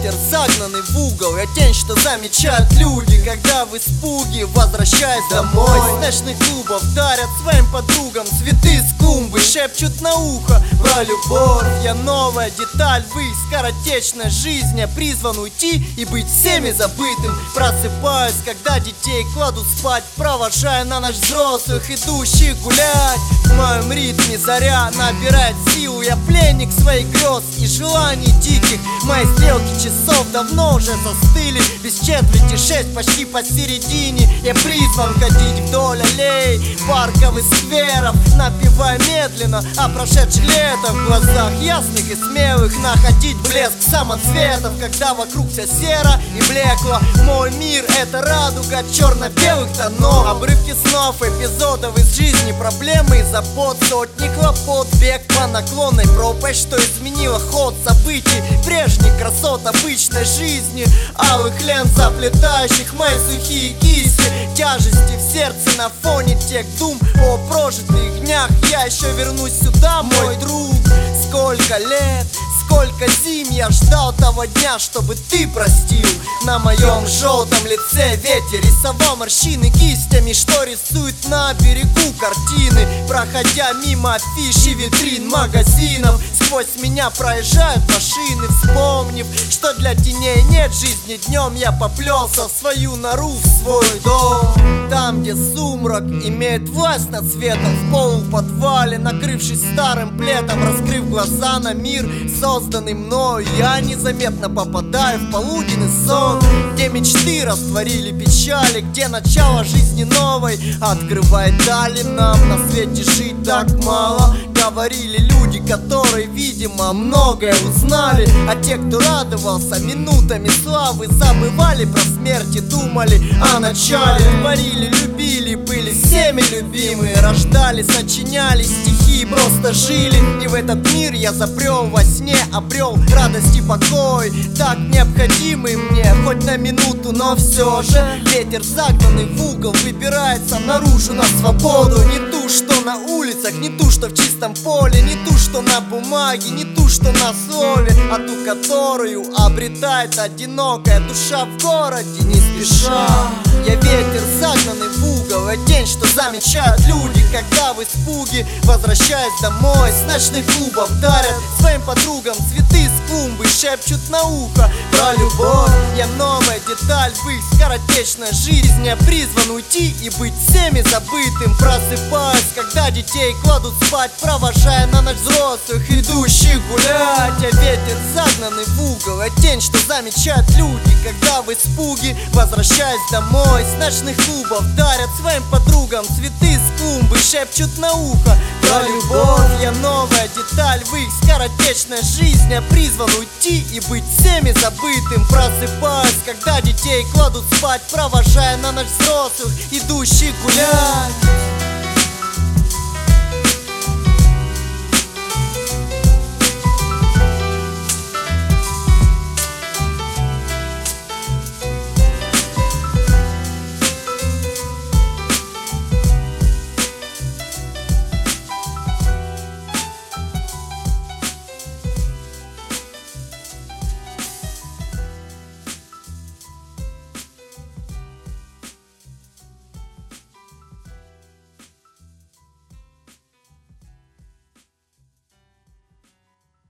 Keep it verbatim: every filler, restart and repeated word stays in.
ветер, загнанный в угол. Я тень, что замечают люди, когда в испуге возвращаясь домой. С ночных клубов дарят своим подругам цветы с клумбы, шепчут на ухо про любовь. Я новая деталь в их скоротечной жизни. Я призван уйти и быть всеми забытым. Просыпаюсь, когда детей кладут спать, провожая на ночь взрослых, идущих гулять. В моем ритме заря набирает силу. Я пленник своих грез и желаний диких. Мои стрелки часов давно уже застыли. Без четверти шесть, почти посередине. Я призван ходить вдоль аллей, парков и скверов, напевая медленно о прошедших летах. В глазах ясных и смелых находить блеск самоцветов, когда вокруг вся серо и блекло. Мой мир — это радуга черно-белых тонов. Обрывки снов, эпизодов из жизни, проблемы и забот, сотни хлопот, бег по наклонной пропасть, что изменило ход событий. Прежний красот обычной жизни, алых лент, заплетающих мои сухие кисти. Тяжести в сердце на фоне тех дум о прожитых днях. Я еще вернусь сюда, мой друг. Сколько лет, сколько зим я ждал того дня, чтобы ты простил. На моем желтом лице ветер рисовал морщины кистями, что рисует на берегу картины. Проходя мимо афиш и витрин магазинов, сквозь меня проезжают машины. Вспомнив, что для теней нет жизни днем, я поплелся в свою нору, в свой дом. Там, где сумрак имеет власть над светом, в полуподвале, накрывшись старым пледом, раскрыв глаза на мир, созданный мною, я незаметно попадаю в полуденный сон, где мечты растворили печали, где начало жизни новой открывает дали. Нам на свете жить так мало, говорили люди, которые, видимо, многое узнали. А те, кто радовался минутами славы, забывали про смерть и думали о начале. Творили, любили, были всеми любимые, рождали, сочиняли стихи, просто жили. И в этот мир я забрел во сне, обрел радость и покой, так необходимый мне, хоть на минуту, но все же. Ветер, загнанный в угол, выбирается наружу на свободу. Не ту, что на улицах, не ту, что в чистом поле, не ту, что на бумаге, не ту, что на слове, а ту, которую обретает одинокая душа в городе не спеша. Я ветер, загнанный в угол, я тень, что замечают люди, когда в испуге возвращаясь домой. С ночных клубов дарят своим подругам цветы с клумбы, шепчут на ухо про любовь. Я новая деталь в их скоротечной жизни. Я призван уйти и быть всеми забытым. Просыпаюсь, когда детей кладут спать, провожая на ночь взрослых, идущих гулять. Я ветер, загнанный в угол, я тень, что замечают люди, когда в испуге возвращаясь домой. С ночных клубов дарят своим подругам цветы с клумбы, шепчут на ухо про любовь. Я новая деталь в их скоротечной жизни. Я призван уйти и быть всеми забытым. Просыпаюсь, когда детей кладут спать, провожая на ночь взрослых, идущих гулять.